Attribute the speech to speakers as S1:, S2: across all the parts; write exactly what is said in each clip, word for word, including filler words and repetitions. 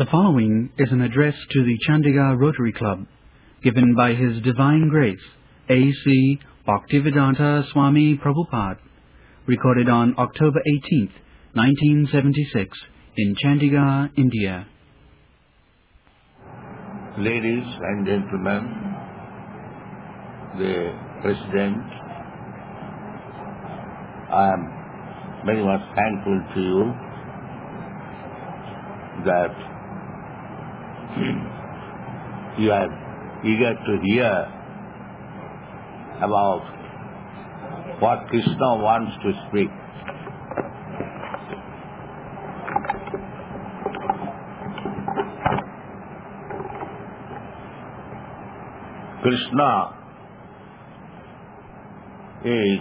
S1: The following is an address to the Chandigarh Rotary Club, given by His Divine Grace, A C Bhaktivedanta Swami Prabhupada, recorded on October eighteenth, nineteen seventy-six, in Chandigarh, India.
S2: Ladies and gentlemen, the President, I am very much thankful to you that you are eager to hear about what Krishna wants to speak. Krishna is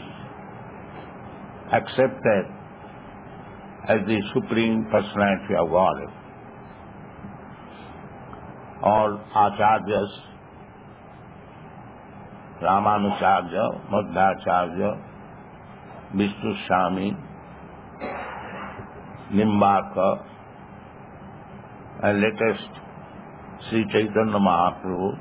S2: accepted as the Supreme Personality of Godhead. All Acharyas, Ramanujarya, Madhvacharya, Vishnu Swami, Nimbarka, and latest Sri Chaitanya Mahaprabhu,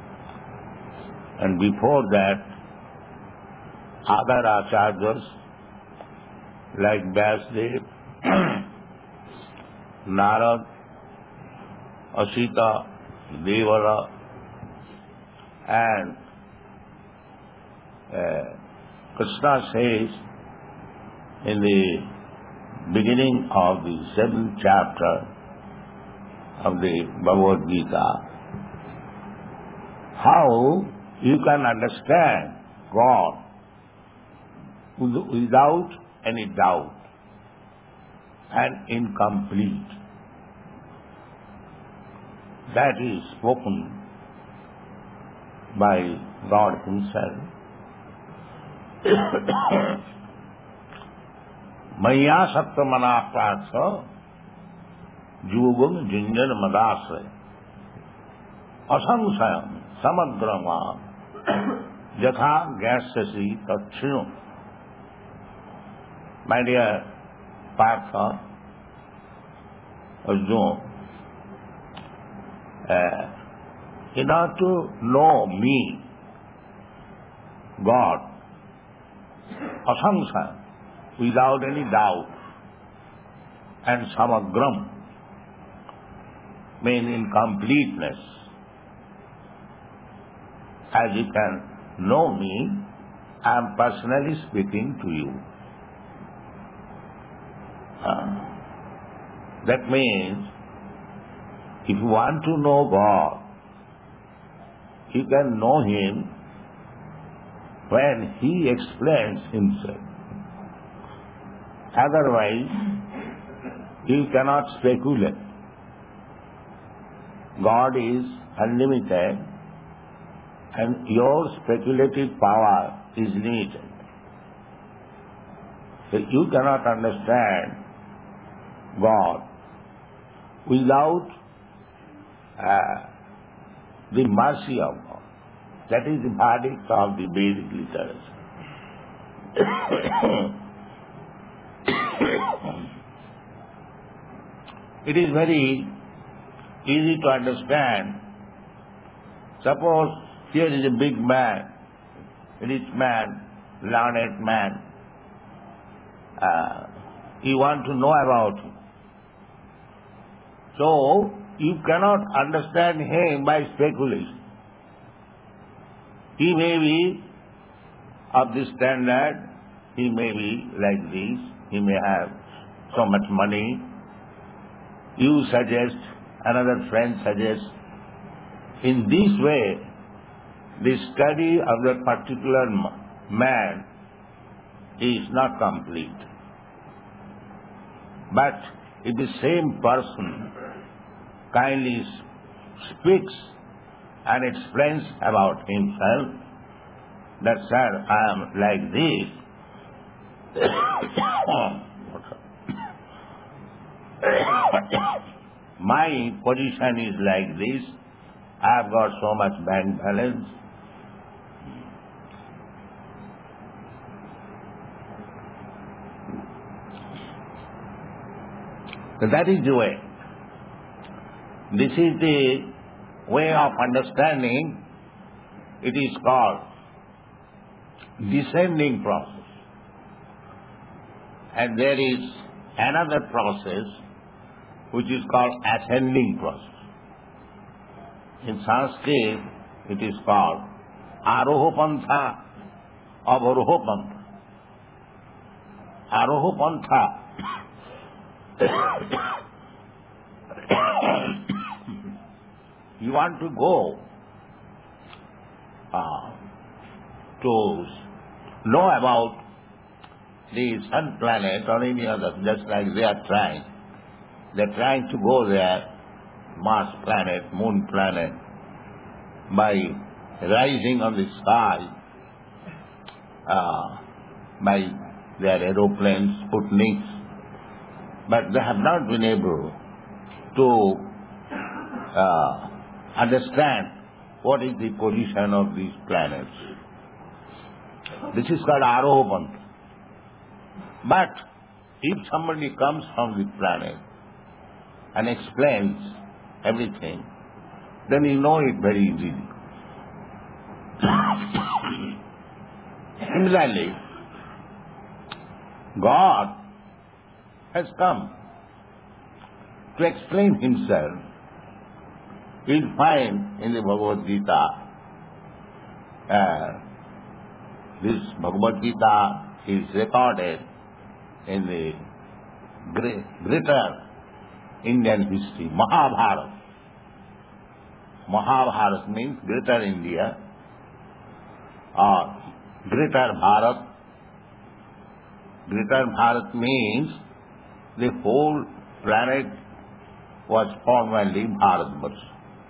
S2: and before that, other Acharyas like Vyasdev, Narad, Asita, Devala, and uh, Krishna says in the beginning of the seventh chapter of the Bhagavad Gita, how you can understand God without any doubt and incomplete. That is spoken by God Himself. Maya Saptamana Pratha Jugam Jinjan Madasre Asamsayam Samadrama Jatha Gassasi Tatchino. My dear Partha, Arjuna, uh, in order to know me, God, asamsa, without any doubt, and samagram, mean in completeness, as you can know me, I am personally speaking to you. Uh, that means, if you want to know God, you can know Him when He explains Himself. Otherwise, you cannot speculate. God is unlimited and your speculative power is limited. So you cannot understand God without uh, the mercy of God. That is the verdict of the Vedic literature. It is very easy to understand. Suppose here is a big man, rich man, learned man. Uh, you want to know about him. So, you cannot understand him by speculation. He may be of this standard, he may be like this, he may have so much money. You suggest, another friend suggests. In this way, the study of that particular man is not complete. But if the same person kindly speaks and explains about himself, that, sir, I am like this. My position is like this. I have got so much bank balance. So that is the way. This is the way of understanding. It is called descending process. And there is another process which is called ascending process. In Sanskrit, it is called Aroha Pantha, Avaroha Pantha. Aroha Pantha you want to go uh, to know about the sun planet or any other, just like they are trying. They are trying to go there, Mars planet, Moon planet, by rising on the sky, uh, by their aeroplanes, Sputniks. But they have not been able to uh, understand what is the position of these planets. This is called Aroha. But if somebody comes from the planet and explains everything, then you know it very easily. Similarly, God has come to explain himself. You'll find in the Bhagavad Gita, uh, this Bhagavad Gita is recorded in the great, greater Indian history, Mahabharata. Mahabharata means greater India or greater Bharat. Greater Bharat means the whole planet was formerly Bharatvarsha.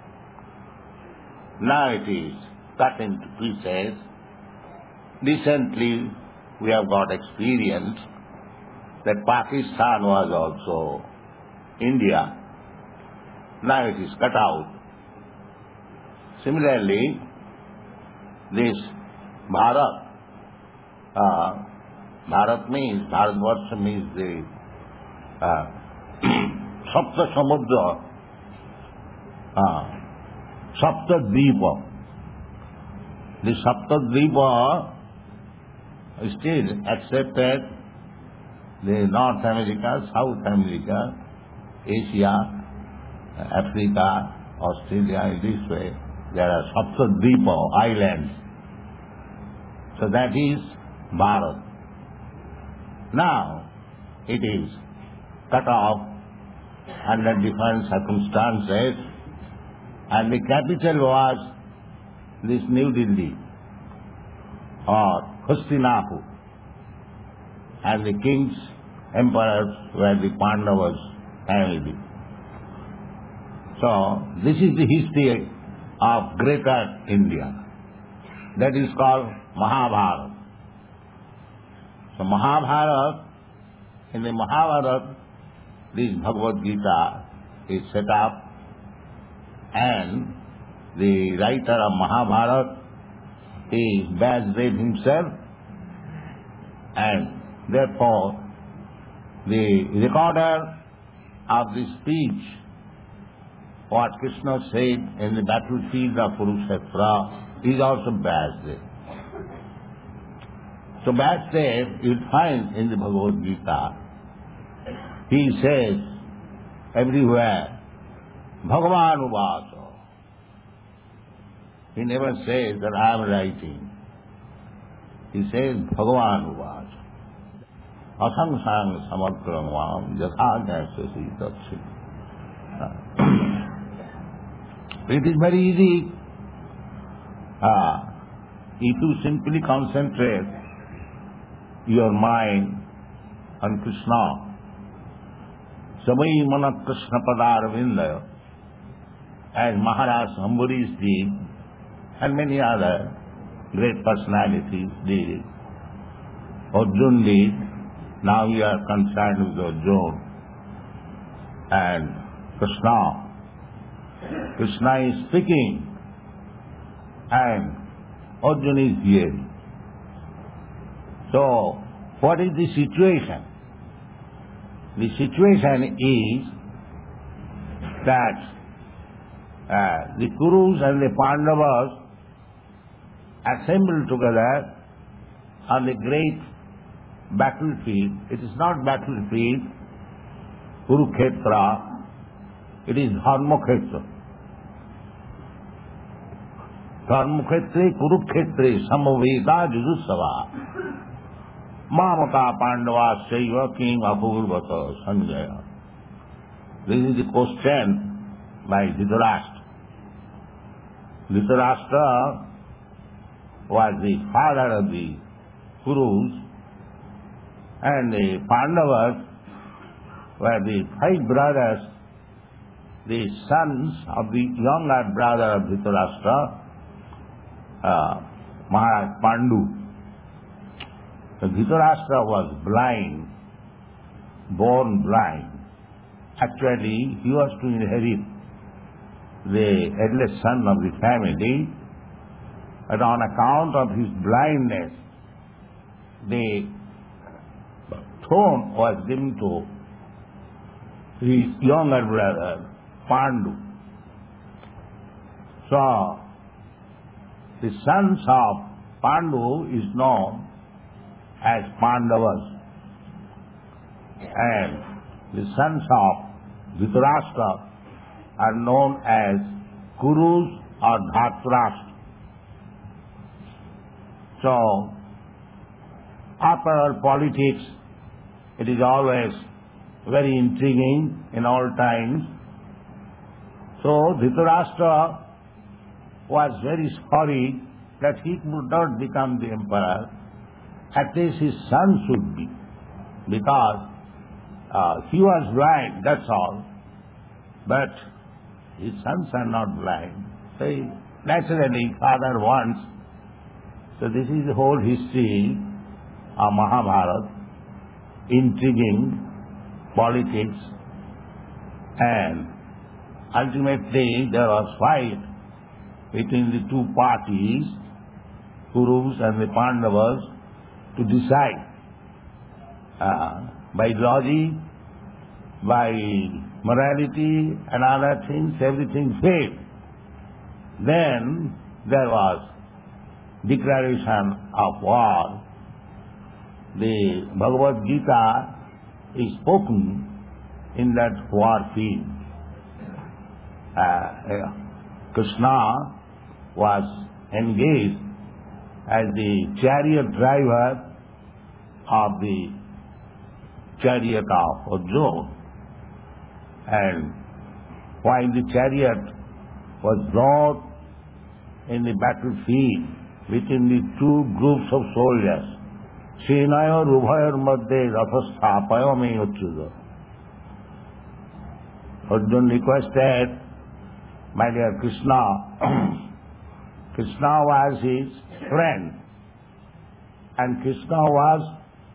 S2: Now it is cut into pieces. Recently we have got experience that Pakistan was also India. Now it is cut out. Similarly, this Bharat, uh, Bharat means, Bharatvarsha means the uh, Sapta Samudra, uh, Sapta Dvipa. The Sapta Dvipa still accepted the North America, South America, Asia, Africa, Australia, in this way. There are Saptadvipa, islands. So that is Bharat. Now it is cut off under different circumstances, and the capital was this New Delhi or Hastinapur, and the kings, emperors were the Pandavas family. So this is the history of greater India. That is called Mahabharata. So Mahabharata, in the Mahabharata, this Bhagavad Gita is set up, and the writer of Mahabharata is Vyasdev himself, and therefore the recorder of the speech, what Krishna said in the battlefield of Kurukshetra, is also Vyasdev. So Vyasdev, you'll find in the Bhagavad Gita, he says everywhere, Bhagavan Uvasa. He never says that I am writing. He says Bhagavan Uvasa. Asangsang samakramvam jathajasasi tatsi. It is very easy uh, if you simply concentrate your mind on Krishna. Samai mana Krishna Padarvinda, as Maharaj Ambarish did, and many other great personalities did. Arjuna did. Now we are concerned with Arjuna and Krishna. Krishna is speaking and Arjuna is hearing. So, what is the situation? The situation is that uh, the Kurus and the Pandavas assembled together on the great battlefield. It is not battlefield, Kurukshetra, it is Dharmakhetra. Dharmakhetre Kurukshetre Samaveda Jujussava Mamata Pandava Saiva King Apurvata Sanjaya. This is the question by Dhritarashtra. Dhritarashtra was the father of the Kurus, and the Pandavas were the five brothers, the sons of the younger brother of Dhritarashtra, uh, Maharaj Pandu. So Dhritarashtra was blind, born blind. Actually, he was to inherit the eldest son of the family, but on account of his blindness, the throne was given to his younger brother, Pandu. So, the sons of Pandu is known as Pandavas, and the sons of Dhritarashtra are known as Kurus or Dhritarashtra. So, after all politics, it is always very intriguing in all times. So, Dhritarashtra was very sorry that he could not become the emperor. At least his son should be, because uh, he was blind, that's all. But his sons are not blind. So he, naturally, father wants. So this is the whole history of Mahabharata, intriguing politics, and ultimately there was fight between the two parties, Kurus and the Pandavas, to decide uh, by logic, by morality and other things, everything failed. Then there was declaration of war. The Bhagavad Gita is spoken in that war field. Uh, uh, Krishna was engaged as the chariot driver of the chariot of Arjuna. And while the chariot was brought in the battlefield between the two groups of soldiers, Senayor Ubhayor Madhye Rathasthapayo me Uchchuda. Arjuna requested, my dear Krishna, Krishna was his friend, and Krishna was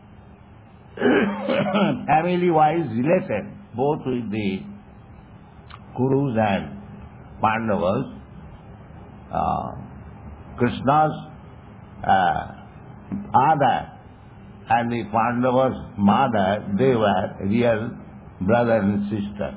S2: family-wise related both with the Kurus and Pandavas. Uh, Krishna's uh, father and the Pandavas' mother, they were real brother and sister.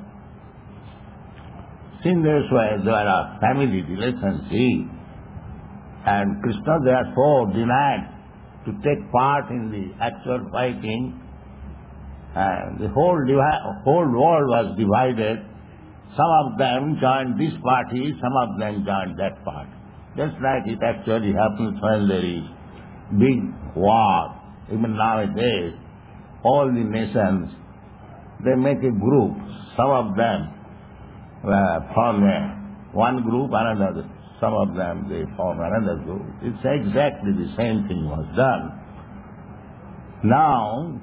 S2: Since this way there are family relationship, and Krishna therefore denied to take part in the actual fighting, and the whole, divi- whole world was divided. Some of them joined this party, some of them joined that party. Just like it actually happens when there is big war. Even nowadays, all the nations, they make a group. Some of them uh, form a, one group, another. Some of them, they form another group. It's exactly the same thing was done. Now,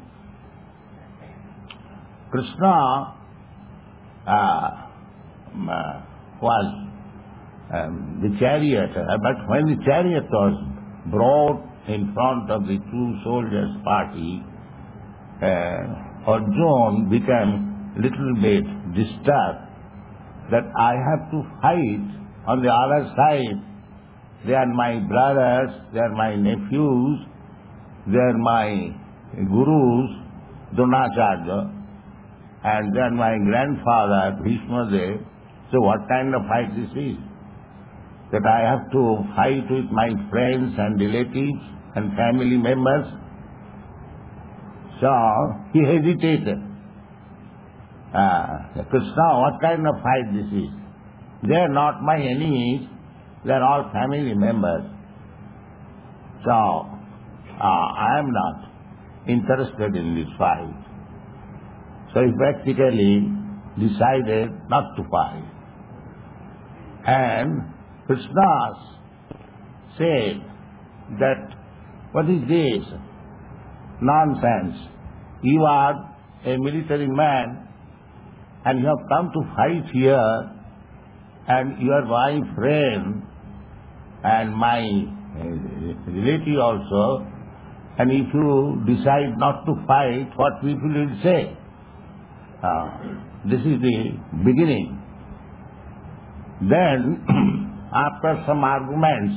S2: Krishna uh, uh, was um, the charioteer, but when the chariot was brought in front of the two soldiers' party, uh, Arjuna became little bit disturbed that I have to fight on the other side. They are my brothers, they are my nephews, they are my gurus, Dronacharya, and they are my grandfather, Bhishma Dev. So what kind of fight this is? That I have to fight with my friends and relatives and family members? So he hesitated. Uh, Krishna, what kind of fight this is? They are not my enemies, they are all family members. So, uh, I am not interested in this fight. So he practically decided not to fight. And Krishna said that, what is this? Nonsense. You are a military man and you have come to fight here, and you are my friend and my relative also, and if you decide not to fight, what people will say? Uh, this is the beginning. Then, after some arguments,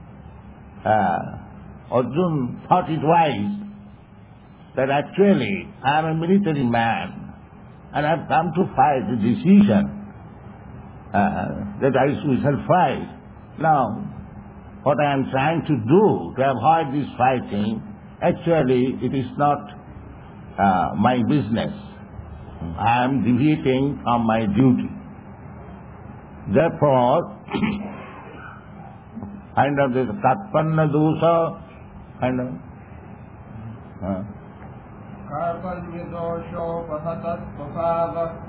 S2: uh, Arjuna thought it wise that actually I am a military man and I have come to fight the decision uh, that I we shall fight. Now, what I am trying to do to avoid this fighting, actually it is not uh, my business. I am deviating from my duty. Therefore, kind of this Karpanna dosa, kind of. Uh,
S3: Karpanyadosho pahatat papava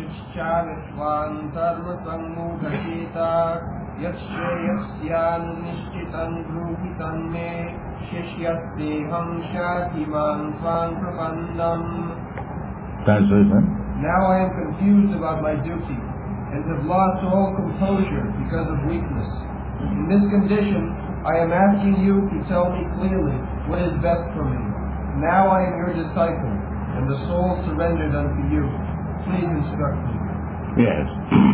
S3: Vichchavishvantarvatamudhachita Yatshayasyan nishchitan gruhitan me Shishyasteham shatiman svan prapandam.
S2: Translation.
S3: Now I am confused about my duty and have lost all composure because of weakness. In this condition, I am asking you to tell me clearly what is best for me. Now I am your disciple, and the soul surrendered unto you. Please instruct me.
S2: Yes.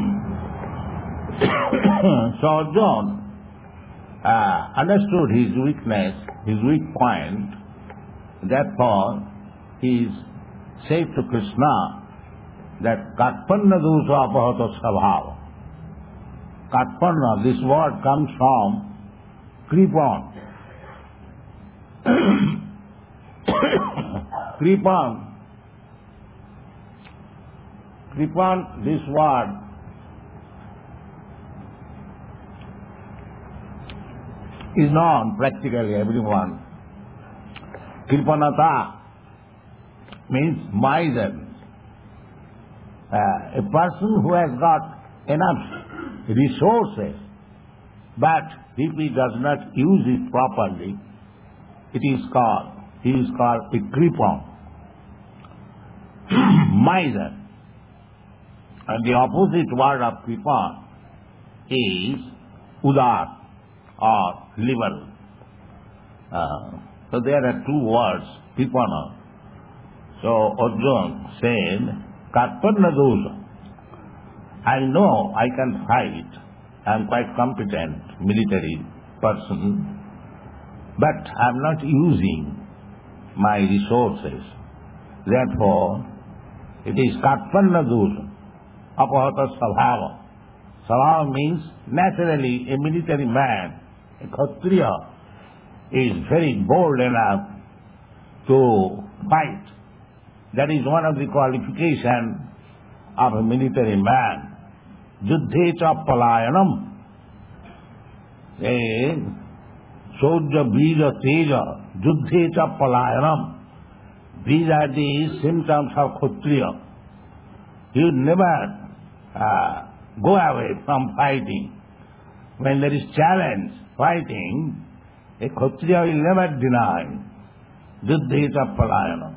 S2: So John uh, understood his weakness, his weak point. Therefore, he said to Krishna that Karpanna dosa apahata svabhava. Karpanna, this word comes from creep on. Creep on. Creep on, this word is known practically everyone. Kripanata means miser. Uh, a person who has got enough resources, but if he does not use it properly, it is called, he is called a kripon. Miser. And the opposite word of kripon is udar or liberal. Uh, so there are two words, kripana. So Arjuna said, Karpanna dosa. I know I can fight. I am quite competent military person, but I am not using my resources. Therefore, it is Karpanna dosa, apahata svabhava. Svabhava means naturally a military man, a Kshatriya, is very bold enough to fight. That is one of the qualifications of a military man. Juddhe cha palayanam. Sodya bija teja. Juddhe cha palayanam. These are the symptoms of Kshatriya. You never uh, go away from fighting. When there is challenge, fighting, a Kshatriya will never deny. Juddhe cha palayanam.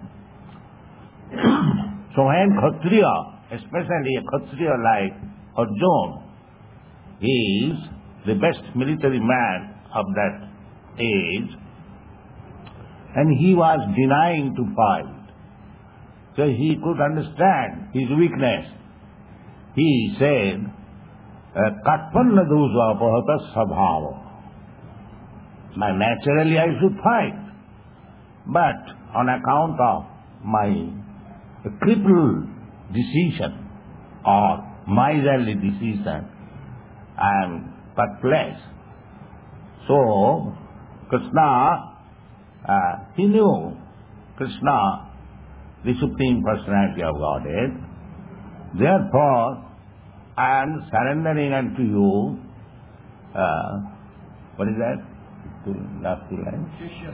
S2: So when Kshatriya, especially a Kshatriya like Arjuna, is the best military man of that age, and he was denying to fight, so he could understand his weakness. He said, Karpanna dosa apahata svabhava. Now naturally I should fight, but on account of my crippled decision or miserly decision. I am perplexed. So, Krishna, uh, he knew Krishna, the Supreme Personality of Godhead. Therefore, I am surrendering unto you. Uh, what is that? Two, last two lines.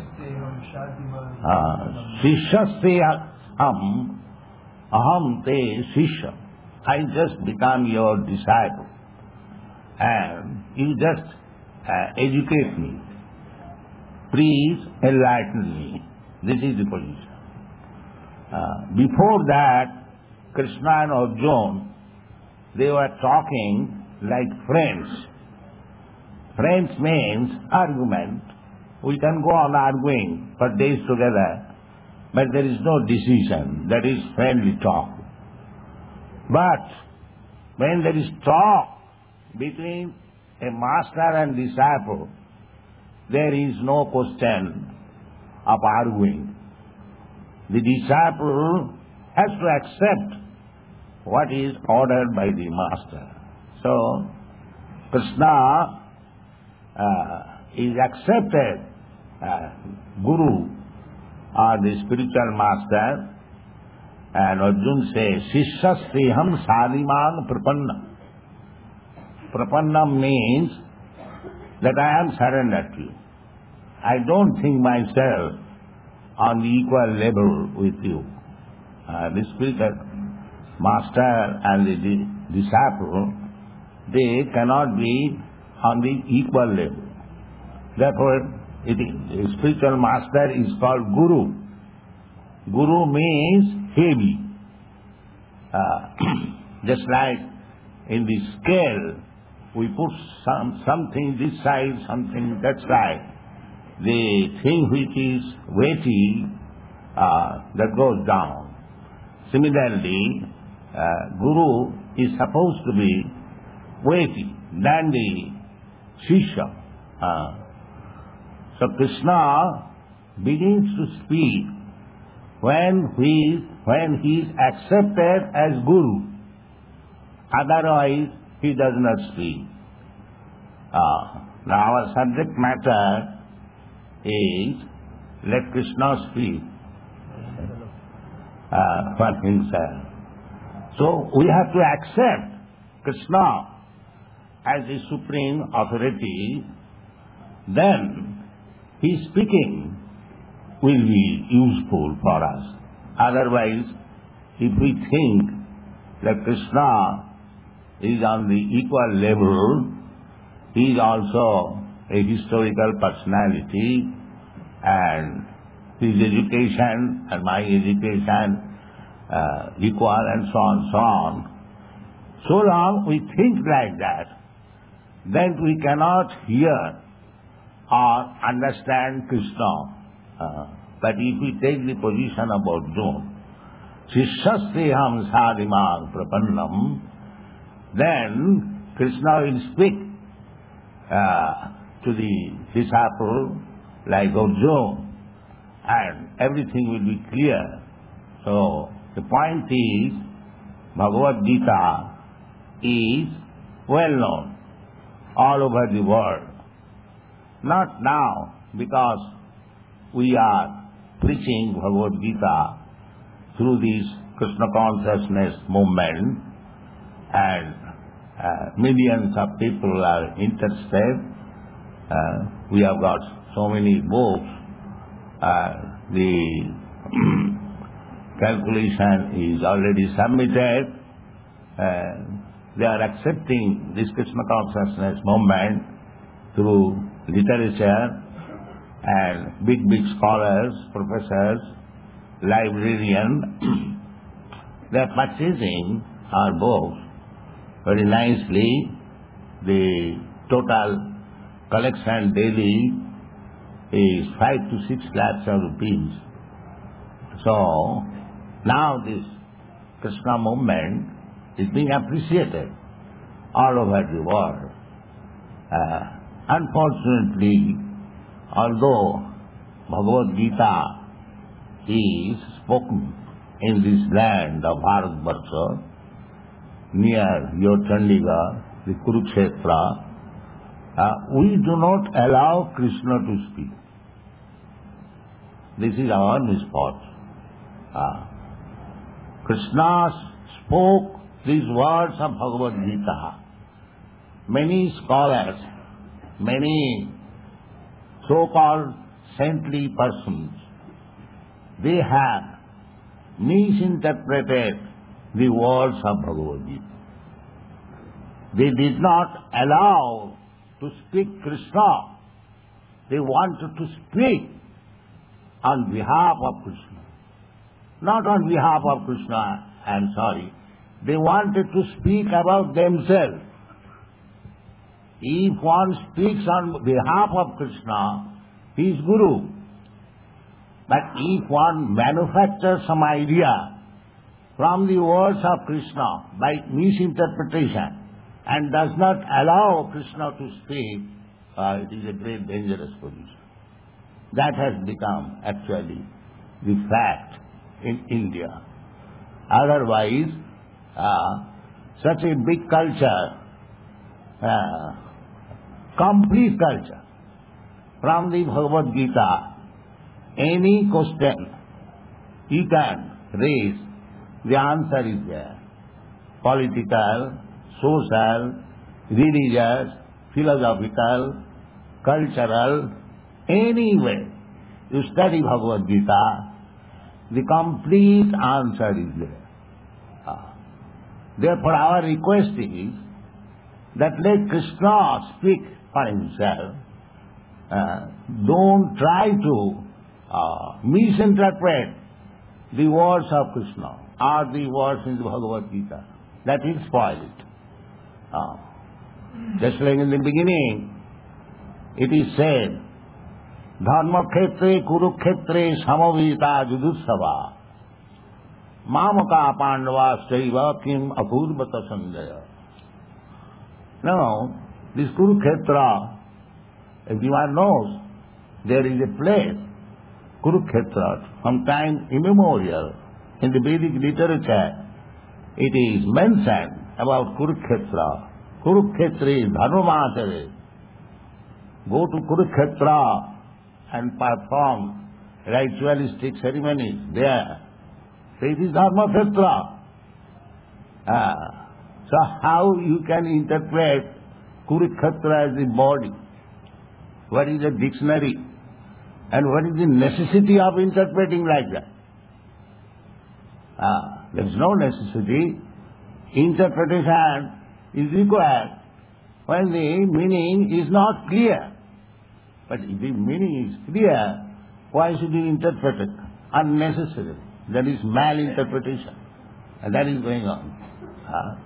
S2: Shishyaste aham te shishya. I just become your disciple. And you just uh, educate me. Please enlighten me. This is the position. Uh, before that, Krishna and Arjuna, they were talking like friends. Friends means argument. We can go on arguing for days together, but there is no decision. That is friendly talk. But when there is talk between a master and disciple, there is no question of arguing. The disciple has to accept what is ordered by the master. So, Krishna uh, is accepted uh, Guru or the spiritual master, and Arjuna says, Shishyasteham sadhiman prapanna. Prapanna means that I am surrendered to you. I don't think myself on the equal level with you. Uh, the spiritual master and the di- disciple, they cannot be on the equal level. Therefore, it is, the spiritual master is called Guru. Guru means heavy. Uh, just like in the scale, we put some something this side, something that side. The thing which is weighty, uh, that goes down. Similarly, uh, Guru is supposed to be weighty than the Shishya. Uh, so Krishna begins to speak when he, when he is accepted as Guru. Otherwise, he does not speak. Uh, now our subject matter is, let Krishna speak uh, for himself. So we have to accept Krishna as the supreme authority, then his speaking will be useful for us. Otherwise, if we think that Krishna is on the equal level, he is also a historical personality, and his education and my education uh, equal, and so on, so on. So long we think like that, then we cannot hear or understand Krishna. Uh, but if we take the position of Arjuna, Shishyasteham sadhiman prapannam, then Krishna will speak uh, to the disciple like Arjuna, and everything will be clear. So the point is, Bhagavad Gita is well known all over the world. Not now, because we are preaching Bhagavad Gita through this Krishna consciousness movement, and uh, millions of people are interested. Uh, we have got so many books. Uh, the calculation is already submitted. Uh, they are accepting this Krishna consciousness movement through literature, and big, big scholars, professors, librarians, they are purchasing our books very nicely. The total collection daily is five to six lakhs of rupees. So now this Krishna movement is being appreciated all over the world. Uh, unfortunately, although Bhagavad Gita is spoken in this land of Bharatvarsha, near your Chandigarh, the Kurukshetra, uh, we do not allow Krishna to speak. This is our misfortune. Uh, Krishna spoke these words of Bhagavad Gita. Many scholars, many so-called saintly persons, they have misinterpreted the words of Bhagavad Gita. They did not allow to speak Krishna. They wanted to speak on behalf of Krishna. Not on behalf of Krishna, I am sorry. They wanted to speak about themselves. If one speaks on behalf of Krishna, he is Guru. But if one manufactures some idea from the words of Krishna by misinterpretation and does not allow Krishna to speak, uh, it is a great dangerous position. That has become actually the fact in India. Otherwise, uh, such a big culture, uh, complete culture, from the Bhagavad Gita, any question you can raise, the answer is there. Political, social, religious, philosophical, cultural, any way you study Bhagavad Gita, the complete answer is there. Uh, therefore our request is that let Krishna speak for himself. Uh, don't try to uh, misinterpret the words of Krishna or the words in the Bhagavad Gita. That will spoil it. Uh, just like in the beginning, it is said, Dharma khetre kurukhetre samavita judussava mamaka pandava saiva kim apurvata sanjaya. Now, this Kurukshetra, everyone knows, there is a place, Kurukshetra, from time immemorial, in the Vedic literature, it is mentioned about Kurukshetra. Kurukshetra is Dharmamacharya. Go to Kurukshetra and perform ritualistic ceremonies there. So it is Dharmakhetra. Ah. So how you can interpret Kurukshetra as the body? What is the dictionary? And what is the necessity of interpreting like that? Ah, there is no necessity. Interpretation is required when the meaning is not clear. But if the meaning is clear, why should you interpret it unnecessarily? That is malinterpretation. And that is going on. Ah.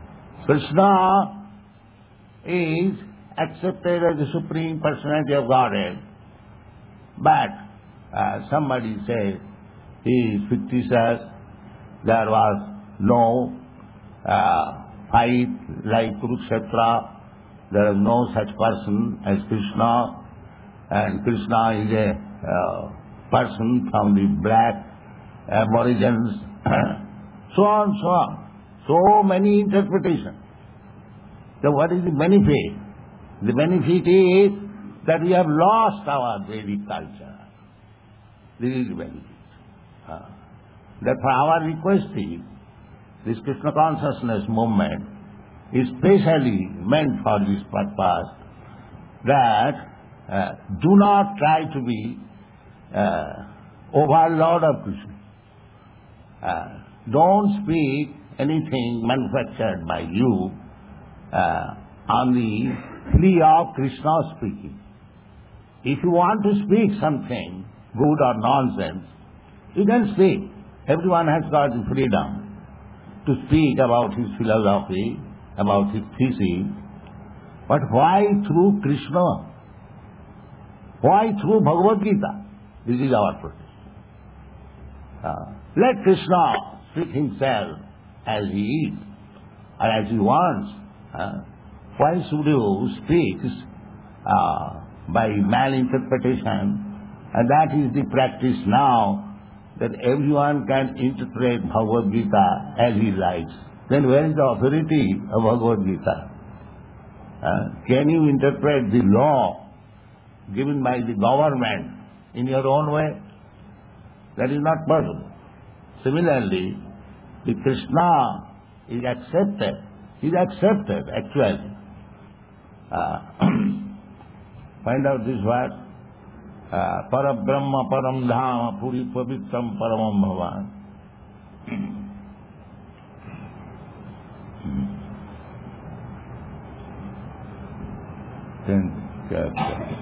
S2: Krishna is accepted as the Supreme Personality of Godhead, but uh, somebody says he is fictitious, there was no uh, fight like Kurukshetra, there is no such person as Krishna, and Krishna is a uh, person from the black aborigines, so on, so on. So many interpretations. So what is the benefit? The benefit is that we have lost our Vedic culture. This is the benefit. Uh, therefore our request is, this Krishna consciousness movement is specially meant for this purpose, that uh, do not try to be uh, overlord of Krishna. Uh, don't speak anything manufactured by you uh, on the plea of Krishna speaking. If you want to speak something good or nonsense, you can speak. Everyone has got the freedom to speak about his philosophy, about his thesis. But why through Krishna? Why through Bhagavad Gita? This is our protest. Uh, let Krishna speak himself as he is, or as he wants. Uh, why should you speak uh, by malinterpretation? And that is the practice now, that everyone can interpret Bhagavad Gita as he likes. then where is the authority of Bhagavad Gita? Uh, can you interpret the law given by the government in your own way? That is not possible. Similarly, the Krishna is accepted. He is accepted actually. Uh, find out this word. Uh, Parabrahma Param Dhama Puri Pavitram Paramam Bhavan. Then chapter.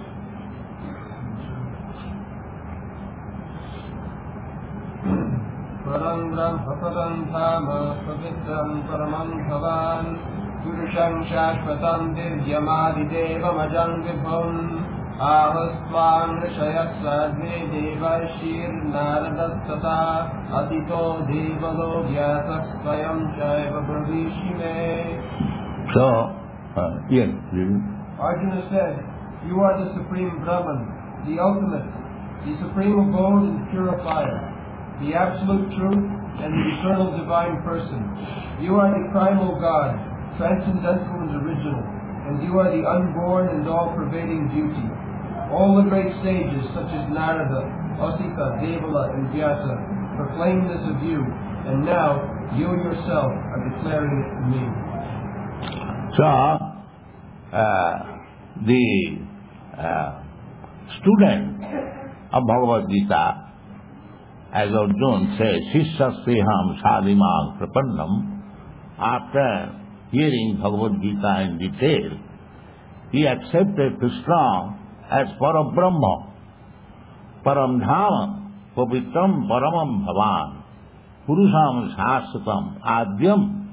S3: Param Brahma Param Dhama Pavitram Paramam Bhavan Purusham Shashvatam Divyamadidevam Ajam Vibhum Ahasvam Rishayas Sadve Devashir Naradastata Atito Devalo Vyasak Swayam Chaiva Pravishime.
S2: So, uh, yes, please.
S3: Arjuna said, you are the supreme Brahman, the ultimate, the supreme abode and purifier, the absolute truth and the eternal divine person. You are the primal God, transcendental and original, and you are the unborn and all-pervading beauty. All the great sages such as Narada, Asita, Devala, and Vyasa proclaim this of you, and now you yourself are declaring it to me.
S2: So, uh, the uh, student of Bhagavad Gita, as Arjuna says, Shishya-seham sadimam prapannam, after hearing Bhagavad Gita in detail, he accepted Krishna as Parabrahma, Paramdhama, Pavitram Paramam Bhavan, Purusham Shasatam Adyam.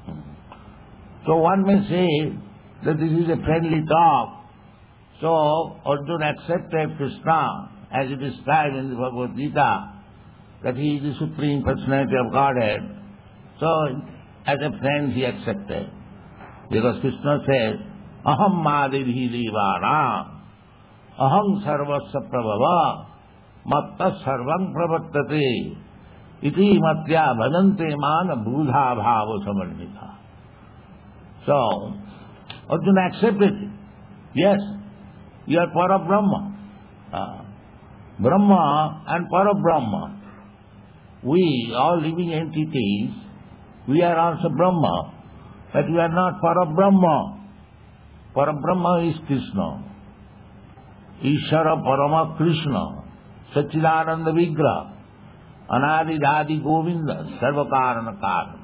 S2: So one may say that this is a friendly talk. So Arjuna accepted Krishna as it is described in the Bhagavad Gita, that he is the Supreme Personality of Godhead. So as a friend he accepted. Because Krishna says, Aham madidhi devana, Aham sarvasya prabhava, matta sarvam pravattate, iti matya bhadante mana budha bhava samannita. So, Arjuna accepted it. Yes, you are Parabrahma. Uh, Brahma and Parabrahma. We, all living entities, we are also Brahma, but we are not Parabrahma. Parabrahma is Krishna. Ishara Parama Krishna, Sachidananda Vigraha, Anadi Dadi Govinda, Sarvakarana Karana.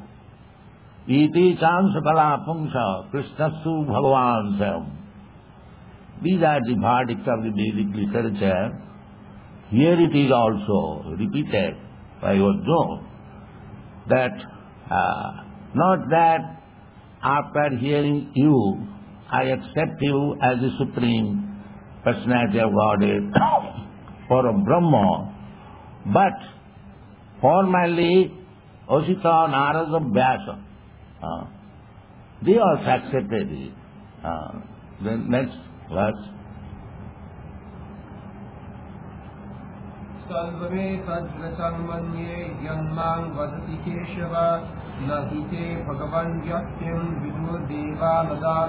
S2: Iti Chansa Kala Pungsha, Krishnasu Bhagavan Sam. These are the verdicts of the Vedic literature. Here it is also repeated by Arjuna that uh, not that after hearing you, I accept you as the Supreme Personality of Godhead for a Brahma, but formally Asita, Narada, Vyasa, uh, they also accepted it. Uh, the next verse.
S3: Salvame tadvrasam manye yanmang vadati keshava nahite bhagavan yaktim vidur deva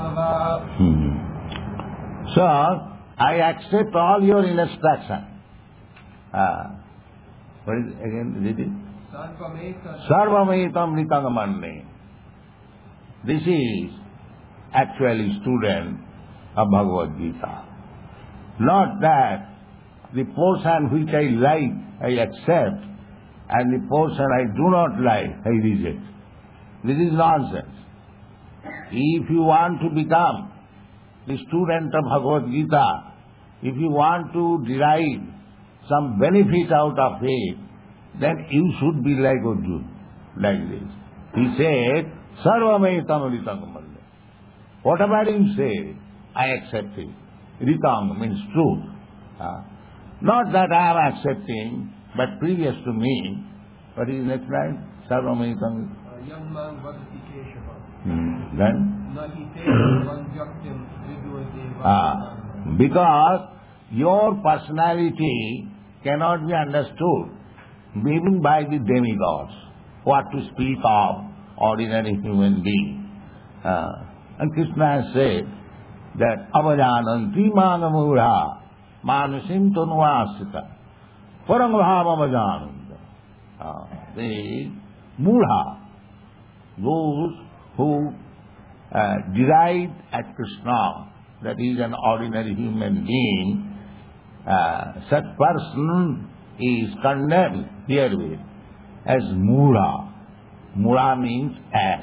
S3: nadanava.
S2: So, I accept all your instruction. Uh, what is it again? Read it. Sarvametam ritangamanne. This is actually student of Bhagavad Gita. Not that the portion which I like, I accept, and the portion I do not like, I reject. This is nonsense. If you want to become the student of Bhagavad Gita, if you want to derive some benefit out of it, then you should be like Arjuna, like this. He said, Sarvametam ritangamanne. Whatever you say, I accept it. Ritang means truth. Uh, not that I am accepting, but previous to me, what is next line? Sarvametam.
S3: Young man vadati keshava.
S2: Hmm. Then?
S3: Nahite bhagavan yaktim vidur deva.
S2: Ah, because your personality cannot be understood even by the demigods. What to speak of ordinary human being. Uh, and Krishna has said that avajananti mangamura manusim tanuvasita parambhavam avajananda. Uh, the mudha, those who uh, deride at Krishna, that is an ordinary human being, uh, such person is condemned herewith as mudha. Mudha means ass.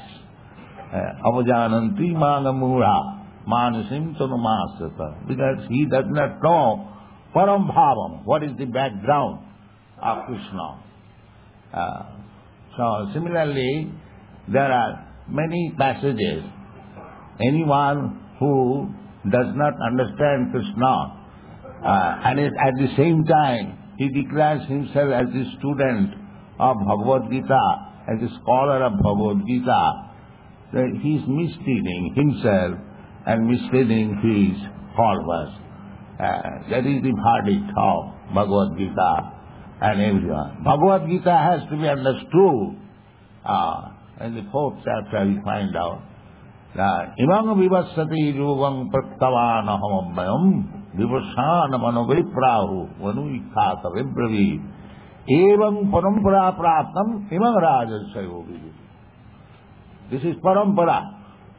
S2: Avajananti manga mudha manusim tanumasata, because he does not know param bhavam, what is the background of Krishna. Uh, so similarly, there are many passages. Anyone who does not understand Krishna uh, and is at the same time he declares himself as a student of Bhagavad Gita, as a scholar of Bhagavad Gita, that he is misleading himself and misleading his followers. Uh, that is the verdict of Bhagavad Gita and everyone. Bhagavad Gita has to be understood. Uh, in the fourth chapter we find out that imang vivassati yogam prattavanaham abhayam vivasana manoviprahu vanuikhata vibravi evam parampara praptam imang rajasayogi. This is parampara.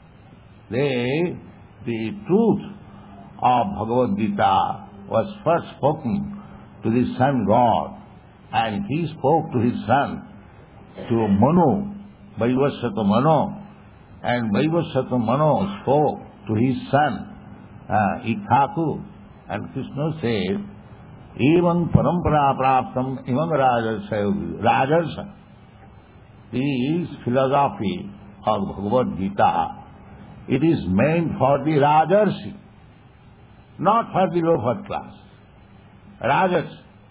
S2: The, the truth of Bhagavad Gita was first spoken to the sun God, and he spoke to his son, to Manu, Vaivasvata Manu, and Vaivasvata Manu spoke to his son, uh, Ikhaku, and Krishna said, Evam parampara praptam imam rajarsa. Rajarsa, this philosophy of Bhagavad Gita, it is meant for the Rajarsi, not for the lower class. Rajas,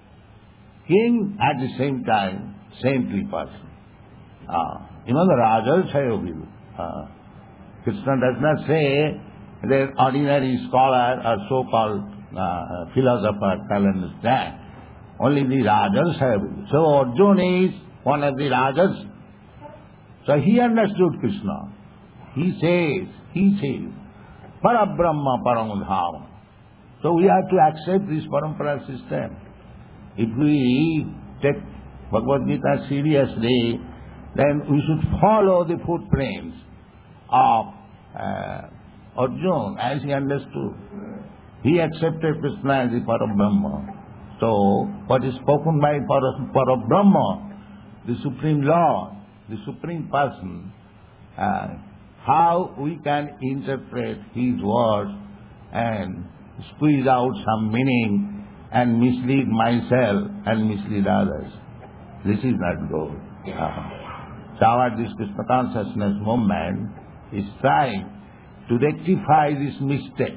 S2: king at the same time, saintly person. Uh, even the Rajas Sayogi. Uh, Krishna does not say that ordinary scholar or so-called uh, philosopher can understand. Only the Rajas Sayogi. So Arjuna is one of the Rajas. So he understood Krishna. He says, he says, Parabrahma Paramudhava. So we have to accept this parampara system. If we take Bhagavad Gita seriously, then we should follow the footprints of uh, Arjuna as he understood. He accepted Krishna as the Parabrahma. So what is spoken by Parabrahma, the Supreme Lord, the Supreme Person, uh, how we can interpret his words and squeeze out some meaning and mislead myself and mislead others. This is not good. Uh, so our this Krishna consciousness movement is trying to rectify this mistake.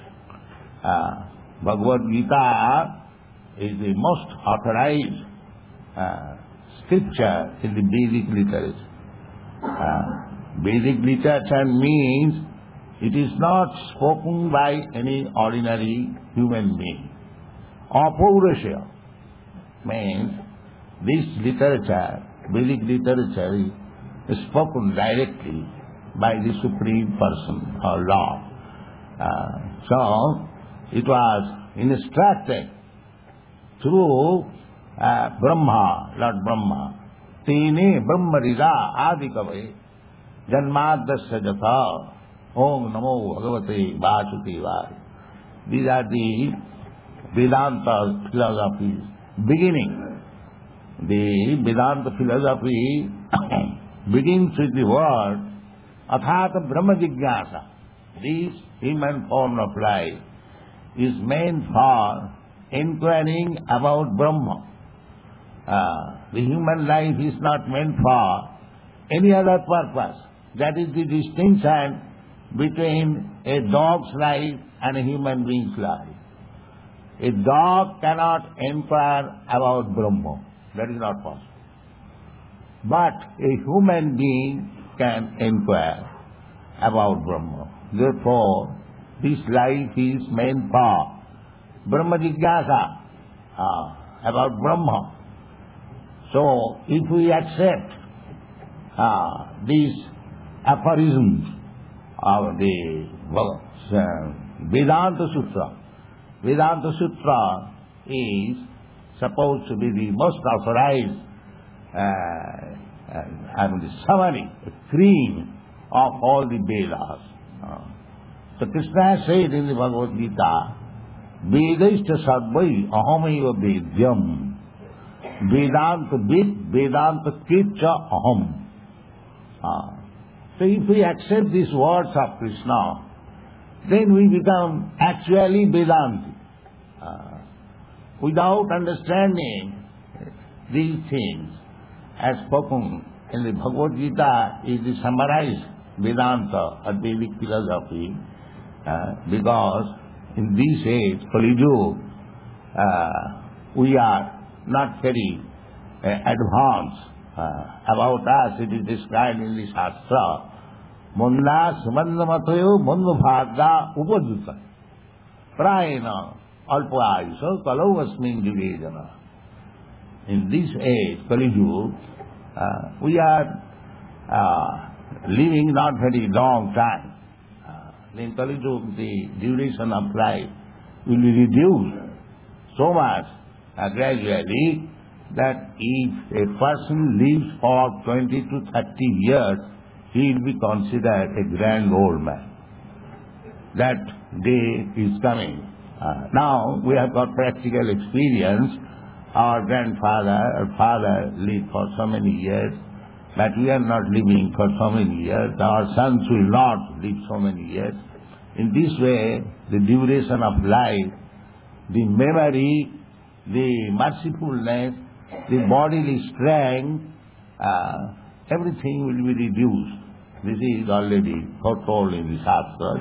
S2: Uh, Bhagavad Gita is the most authorized uh, scripture in the Vedic literature. Uh, Vedic literature means it is not spoken by any ordinary human being. Apaurusha means this literature, Vedic literature, is spoken directly by the Supreme Person or Lord. Uh, so it was instructed through uh, Brahma, Lord Brahma. Tene Brahmarida Adikave Janmadasya Jatha Om Namo Bhagavate Vasudevaya. These are the Vedanta philosophies. Beginning, the Vedanta philosophy begins with the word Athata Brahma Jigyasa. This human form of life is meant for inquiring about Brahma. Uh, the human life is not meant for any other purpose. That is the distinction between a dog's life and a human being's life. A dog cannot inquire about Brahma. That is not possible. But a human being can inquire about Brahma. Therefore, this life is meant for Brahma Jigyasa, uh, about Brahma. So, if we accept uh, these aphorisms of the uh, Vedanta Sutra. Vedanta Sutra is supposed to be the most authorized uh, uh, I mean the summary, the cream of all the Vedas. Uh, so Krishna said in the Bhagavad Gita, Vedaishta sadvai ahamaiva vedyam. Vedanta vid, Vedanta kitcha aham. Uh, so if we accept these words of Krishna, then we become actually Vedanti. Uh, without understanding these things, as spoken in the Bhagavad Gita, is the summarized Vedanta or Vedic philosophy, uh, because in this age, Kali Yuga, uh, we are not very uh, advanced. Uh, about us, it is described in the Shastra, Munda Sumandamatayo Mundabhagya Upajuta Prayena Alpayusa Kalau Asmin Jivejana. In this age, Kali Yuga, uh, we are uh, living not very long time. Uh, in Kali Yuga, the duration of life will be reduced so much uh, gradually that if a person lives for twenty to thirty years, he will be considered a grand old man. That day is coming. Uh, now we have got practical experience. Our grandfather or father lived for so many years, but we are not living for so many years. Our sons will not live so many years. In this way, the duration of life, the memory, the mercifulness, the bodily strength, uh, everything will be reduced. This is already foretold in the Shastras.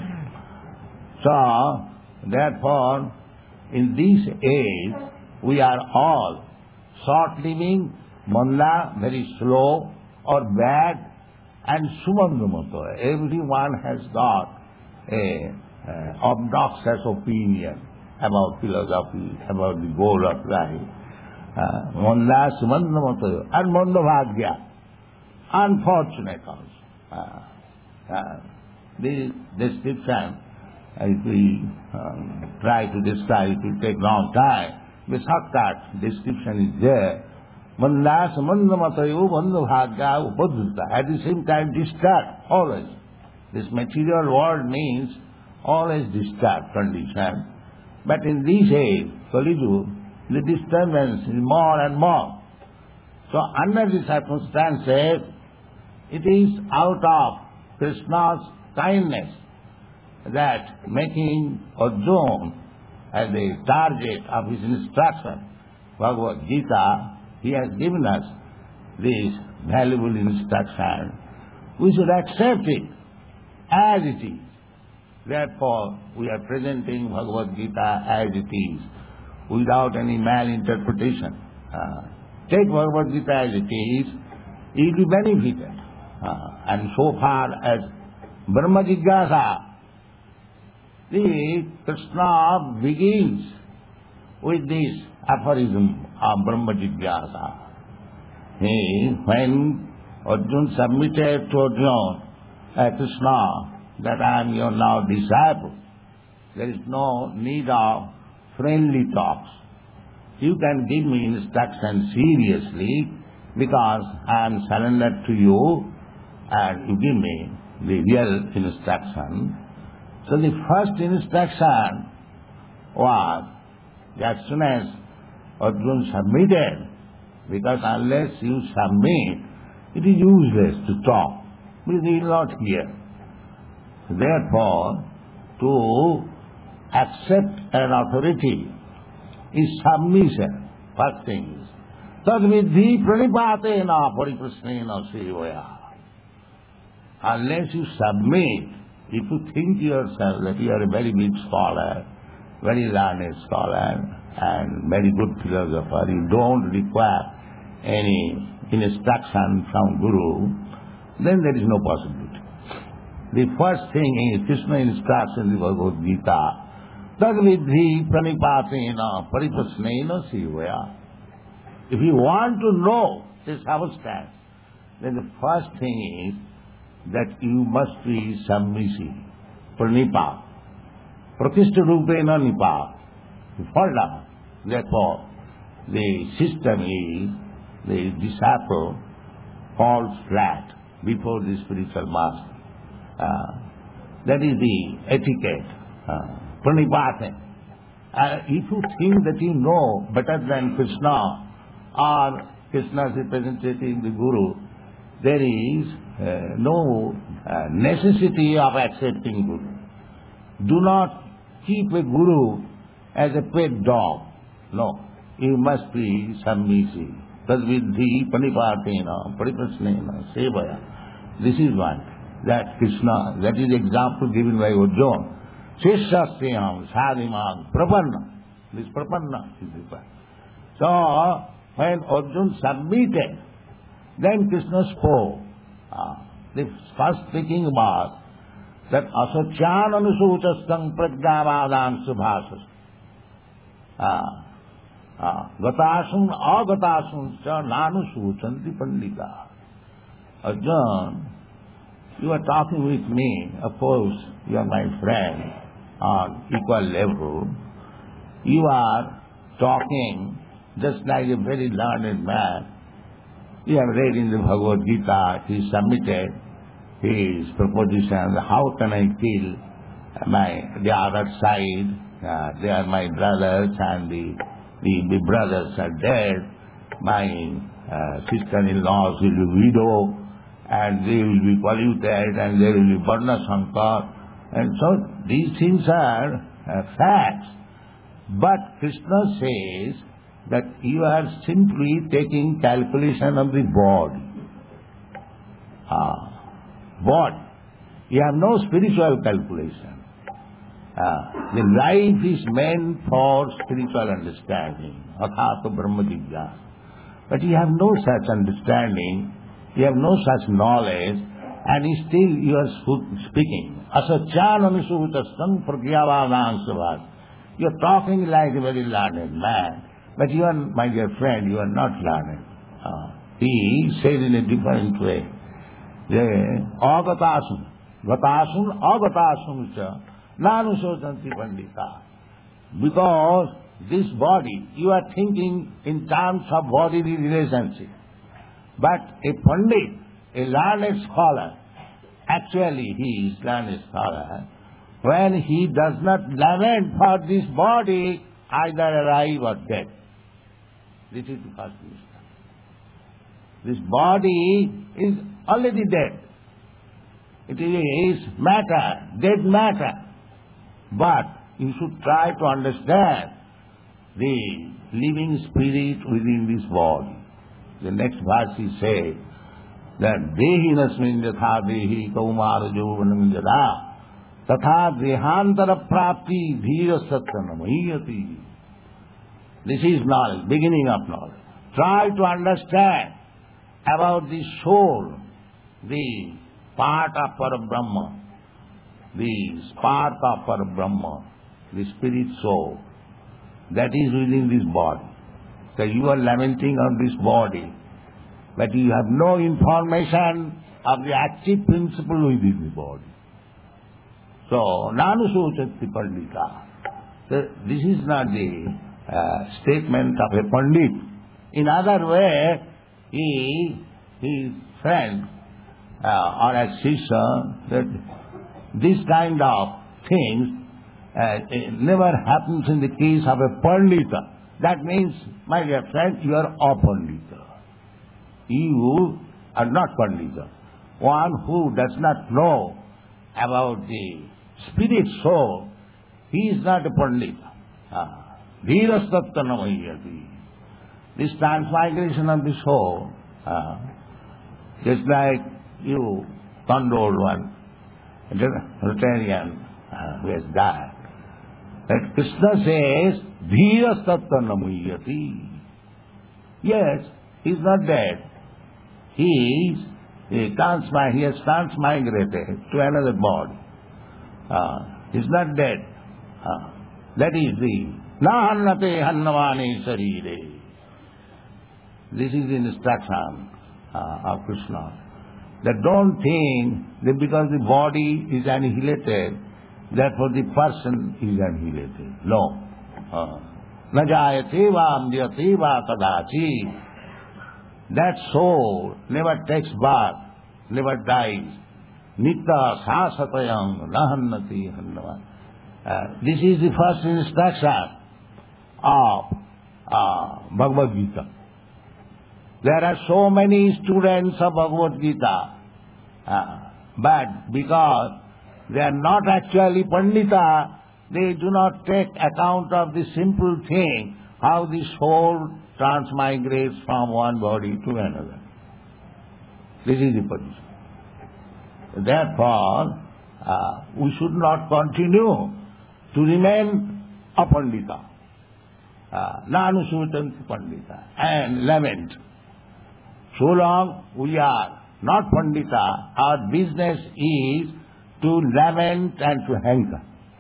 S2: So, therefore, in this age, we are all short-living, manda, very slow or bad, and sumandamato. Everyone has got a uh, obnoxious opinion about philosophy, about the goal of life. Manda sumandamato and mandabhagya. Unfortunate also. Uh, uh, the description, if we um, try to describe, it will take long time. The shortcut description is there. Manda sumandamatayo mandabhagya upadhuta. At the same time, disturbed, always. This material world means always disturbed condition. But in this age, Kali Yuga, the disturbance is more and more. So under these circumstances, it is out of Krishna's kindness that making Arjuna as the target of his instruction, Bhagavad Gita, he has given us this valuable instruction. We should accept it as it is. Therefore, we are presenting Bhagavad Gita as it is, without any malinterpretation. Uh, take Bhagavad Gita as it is, you will be benefited. Uh, and so far as Brahma Jigyasa, the Krishna begins with this aphorism of Brahma Jigyasa. He, when Arjuna submitted to Arjuna, uh, Krishna, that I am your now disciple, there is no need of friendly talks. You can give me instruction seriously because I am surrendered to you and you give me the real instruction. So the first instruction was, as soon as Arjuna submitted, because unless you submit, it is useless to talk, because he will not hear. Therefore, to accept an authority is submission. First thing is, tadvidhi pranipatena pariprasnena sevaya. Unless you submit, if you think yourself that you are a very big scholar, very learned scholar, and very good philosopher, you don't require any instruction from Guru, then there is no possibility. The first thing is Krishna instructs in the Bhagavad Gita, tadvidhi pranipatena pariprasnena sevaya. If you want to know this substance, then the first thing is that you must be submissive. Pranipa. Pratishtha rupena nipa. You fall down. Therefore, the system is the disciple falls flat before the spiritual master. Uh, that is the etiquette. Uh, Pranipate. Uh, if you think that you know better than Krishna or Krishna's representative, the Guru, there is uh, no uh, necessity of accepting Guru. Do not keep a Guru as a pet dog. No, you must be submissive. Tadvidhi panipatena pariprasnena sevaya. This is one. That Krishna, that is the example given by Arjuna. Sheshasyam sadhimam prapanna. This prapanna is required. So, when Arjuna submitted, then Krishna spoke. Ah, the first speaking was that asacyan anusuchastang prajnavadam subhasas. Ah, ah, gatasun agatasun cha nanusuchanti pandita. Arjuna, you are talking with me, of course, you are my friend on equal level. You are talking just like a very learned man. You have read in the Bhagavad Gita, he submitted his proposition, how can I kill my the other side? Uh, they are my brothers and the, the, the brothers are dead. My uh, sister-in-laws will be widow and they will be polluted and there will be Varna Sankar. And so these things are uh, facts. But Krishna says that you are simply taking calculation of the body. Ah, body. You have no spiritual calculation. Ah, the life is meant for spiritual understanding. Athata Brahma Jigyasa. But you have no such understanding, you have no such knowledge, and still you are speaking. Asacyananisutastam pragyavadam. You are talking like a very learned man. But you are, my dear friend, you are not learned. Uh, he said in a different way. Agatasun, gatasun, agatasun cha, nanusotanti pandita. Because this body, you are thinking in terms of bodily relationship. But a pandit, a learned scholar, actually he is learned scholar, when he does not lament for this body, either alive or dead. This is the first mistake. This body is already dead. It is matter, dead matter. But you should try to understand the living spirit within this body. The next verse he says that Dehi nasmin yatha dehi kaumara jovanam jada tatha dehantara prapti dhira satyanamahiyati. This is knowledge, beginning of knowledge. Try to understand about the soul, the part of Parabrahma, the spark of Parabrahma, the spirit soul, that is within this body. So you are lamenting on this body, but you have no information of the active principle within the body. So, nanusuchati pandita. So this is not the uh, statement of a pandit. In other way, he, his friend uh, or a sister, that this kind of things uh, never happens in the case of a pandita. That means, my dear friend, you are a pandita. You are not pandita. One who does not know about the spirit soul, he is not a pandita. Dhira satyanamahiyati. This transmigration of the soul, uh, just like you, condoled one, a Rotarian uh, who has died. That Krishna says, Dhira satyanamahiyati. Yes, he is not dead. He is he, transmig- he has transmigrated to another body. Uh, he is not dead. Uh, that is the Nahannate hannavane sarire. This is the instruction. uh, of Krishna. That don't think that because the body is annihilated, therefore the person is annihilated. No. Na jayate va amryate va kadachi. That soul never takes birth, never dies. Nitta sasatayam nahannati hannava. Uh, this is the first instruction of uh, Bhagavad Gita. There are so many students of Bhagavad Gita, uh, but because they are not actually Pandita, they do not take account of the simple thing, how the soul transmigrates from one body to another. This is the position. Therefore, uh, we should not continue to remain a Pandita, Nanushutanti Pandita, and lament. So long we are not Pandita, our business is to lament and to hanker.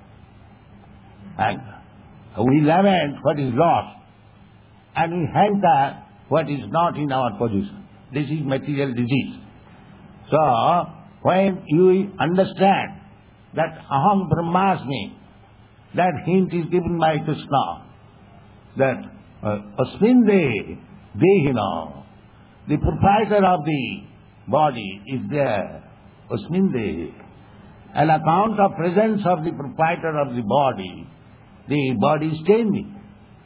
S2: Hanker. We lament what is lost, and we hanker what is not in our possession. This is material disease. So, when you understand that Aham Brahmasmi, that hint is given by Krishna, that Asmin De, Dehina, the proprietor of the body is there, Asmin De. An account of presence of the proprietor of the body, the body is changing.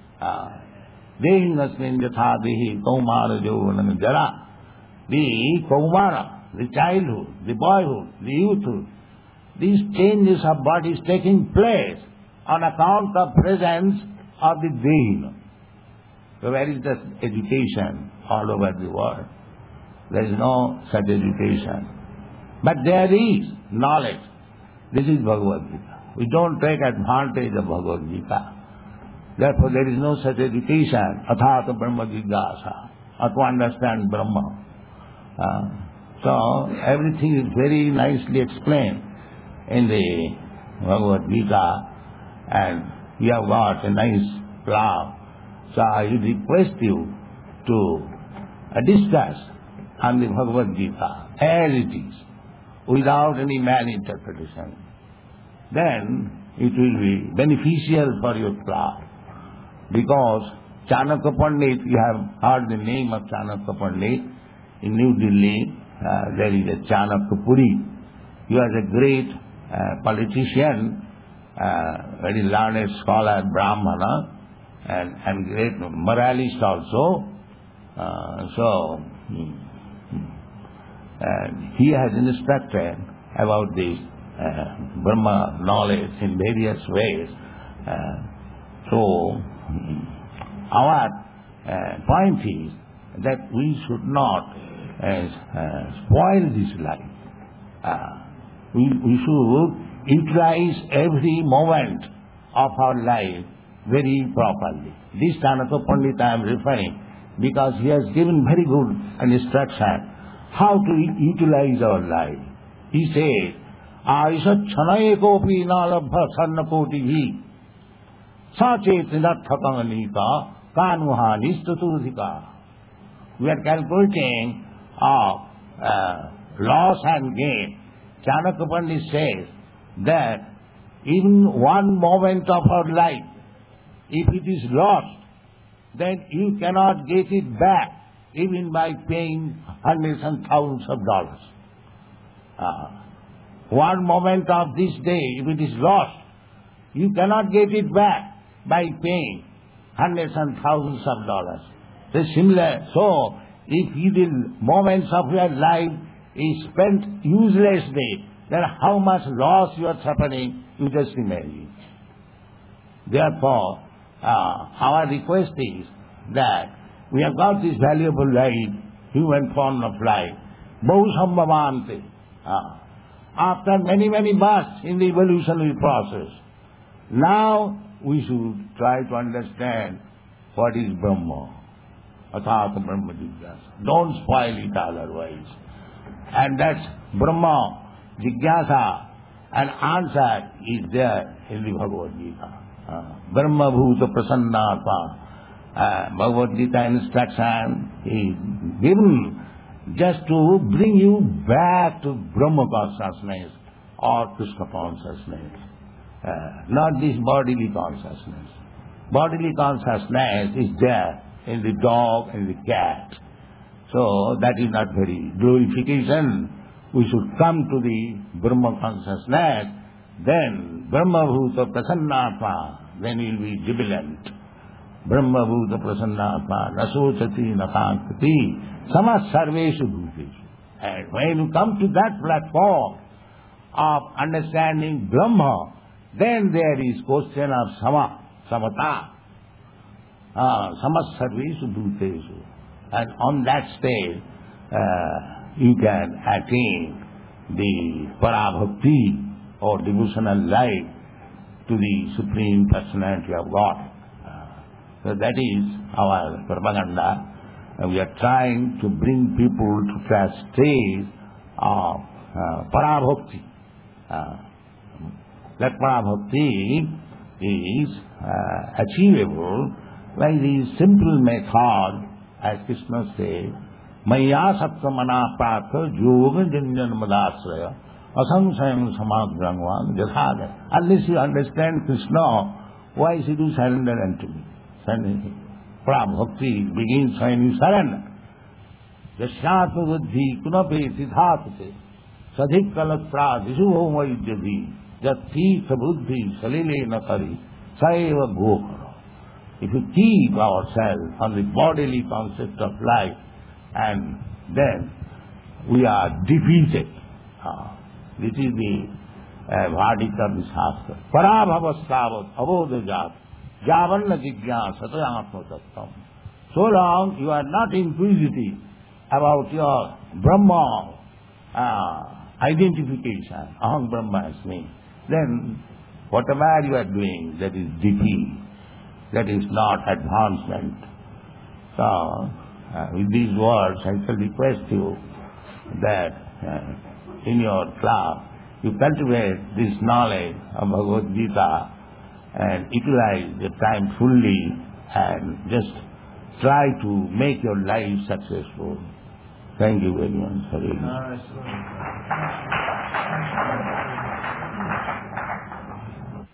S2: Dehin Asmin Yatha Dehi Kaumara Jovanam Jara. The Kaumara, the childhood, the boyhood, the youthhood, these changes of body is taking place on account of presence of the Dehina. So where is the education all over the world? There is no such education. But there is knowledge. This is Bhagavad Gita. We don't take advantage of Bhagavad Gita. Therefore there is no such education, athata brahma jigyasa, or to understand Brahma. Uh, so everything is very nicely explained in the Bhagavad Gita, and we have got a nice class. So I request you to uh, discuss on the Bhagavad Gita as it is, without any malinterpretation. Then it will be beneficial for your class. Because Chanakya Pandit, you have heard the name of Chanakya Pandit. In New Delhi, uh, there is a Chanakya Puri. He was a great uh, politician, uh, very learned scholar, Brahmana, and, and great moralist also. Uh, so, uh, he has instructed about this uh, Brahma knowledge in various ways. Uh, so, our uh, point is that we should not uh, uh, spoil this life. Uh, we, we should utilize every moment of our life very properly. This Chanakya Pandit I am referring because he has given very good instruction how to utilize our life. He says, Aisha chanaye kopi nalabha sarnakoti Sachetinathakanganika kanuhanistutudhika. We are calculating of uh, loss and gain. Chanakya Pandit says that in one moment of our life, if it is lost, then you cannot get it back even by paying hundreds and thousands of dollars. Uh, one moment of this day, if it is lost, you cannot get it back by paying hundreds and thousands of dollars. So similar. So, if the moments of your life is spent uselessly, then how much loss you are suffering, you just imagine. Therefore, uh, our request is that we have got this valuable life, human form of life, Bahu Sambhavante. Uh, after many, many births in the evolutionary process, now we should try to understand what is Brahma. Athata Brahma Jigyasa. Don't spoil it otherwise. And that's Brahma Jigyasa. An answer is there in the Bhagavad Gita. Uh, Brahma Bhuta Prasannatma. Uh, Bhagavad Gita instruction is given just to bring you back to Brahma consciousness or Krishna consciousness, uh, not this bodily consciousness. Bodily consciousness is there in the dog and the cat. So that is not very glorification. We should come to the Brahma consciousness, then Brahma Bhuta Prasannatma, then you will be jubilant. Brahma Bhuta Prasannatma, Nasochati Nakankati, Sama Sarveshu Bhuteshu. And when you come to that platform of understanding Brahma, then there is question of Sama, Samata, uh, Sama Sarveshu Bhuteshu. And on that stage, uh, you can attain the Parabhakti or devotional life to the Supreme Personality of God. Uh, so that is our propaganda. Uh, we are trying to bring people to that stage of uh, Parabhakti. Uh, that Parabhakti is uh, achievable by the simple method, as Krishna says, Maya Sattamana Pratha Yoga Janjan Madasraya Asangsayam Samagrangwan Jathada. Unless you understand Krishna, why should you surrender unto me? Prabhakti begins when you surrender. Jashyatma buddhi kunape siddhate sadhik kalat pradhishu homayidyadhi jati sabuddhi salile nakari saeva bhokara. If you keep ourselves on the bodily concept of life, and then we are defeated. Uh, this is the uh, verdict of the Shastra. Parabhavastavat avodajat javanna jigyasa satayatma tattam. So long you are not inquisitive about your Brahma uh, identification, Aham Brahmasmi, then whatever you are doing, that is defeat. That is not advancement. So, Uh, with these words, I shall request you that uh, in your class you cultivate this knowledge of Bhagavad Gita and utilize the time fully and just try to make your life successful. Thank you very much. Hare Krishna.